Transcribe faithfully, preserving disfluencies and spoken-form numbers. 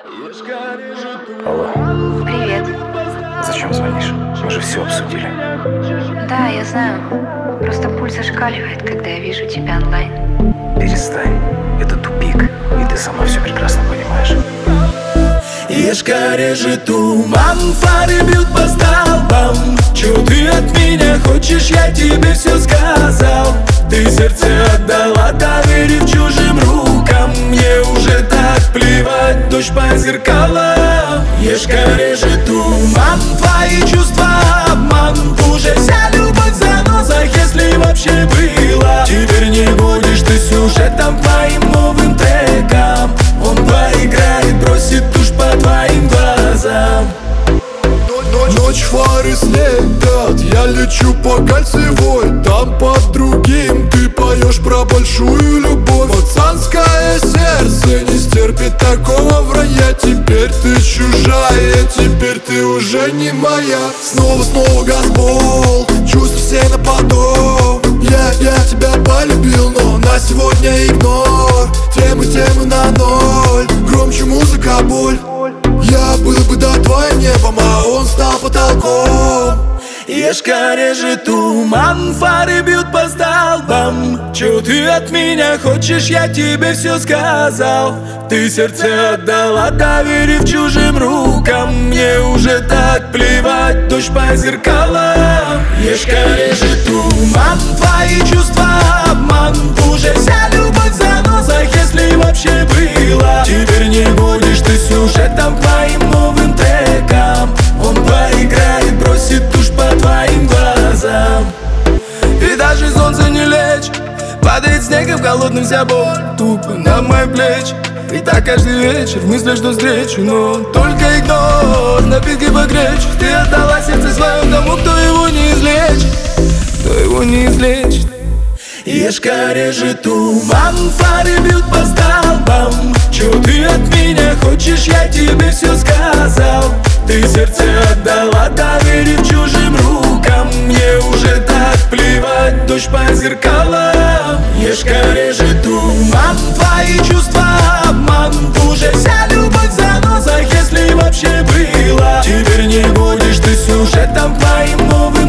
Алло, Привет. зачем звонишь? Мы же все обсудили. Да, я знаю. Просто пульс зашкаливает, когда я вижу тебя онлайн. Перестань, это тупик, и ты сама все прекрасно понимаешь. Ешка режет туман, фары бьют по столбам. Чё ты от меня хочешь, я тебе все сказал. Ты сердце отдала, доверив чужим рукам. Мне уже так плевать, дождь по зеркалам. Ешка режет туман, твои чувства обман. Уже вся любовь в занозах, если вообще была. Теперь не будешь ты сюжетом твоим новым треком. Он проиграет, бросит тушь по твоим глазам. Ночь, фары слепят, я лечу по кольцевой. Там под другим ты поешь про большую любовь. Пацанское сердце не стерпит такого вранья. Теперь ты чужая, теперь ты уже не моя. Снова-снова газбол, чувства все на поток. Я, я тебя полюбил, но на сегодня игнор. Темы, темы на ноль, громче музыка, боль. Я был бы до твоим небом, а он стал потолком. Ешка режет туман, фары бьют по столбам. Чё ты от меня хочешь, я тебе все сказал. Ты сердце отдала, доверив чужим рукам. Мне уже так плевать, дождь по зеркалам. Ешка режет туман, твои чувства обман. Уже вся любовь в занозах, если вообще была. Теперь не будешь ты сюжетом твоим новым треком. Он проиграет, бросит тушь по твоим глазам. И даже солнце не лечит, падает снегом холодным вся боль тупо на мои плечи. И так каждый вечер в мыслях жду встречу, но только игнор, напитки погречь. Ты отдала сердце свое тому, кто его не излечит, кто его не излечит. Ешка режет туман, фары бьют по столбам. Чё ты от меня хочешь, я тебе все сказал. Ты сердце отдала, доверив чужим рукам. Мне уже так плевать, дождь по зеркалам. Ешка режет туман, твои чувства обман. Уже вся любовь в занозах, если вообще была. Теперь не будешь ты сюжетом твоим новым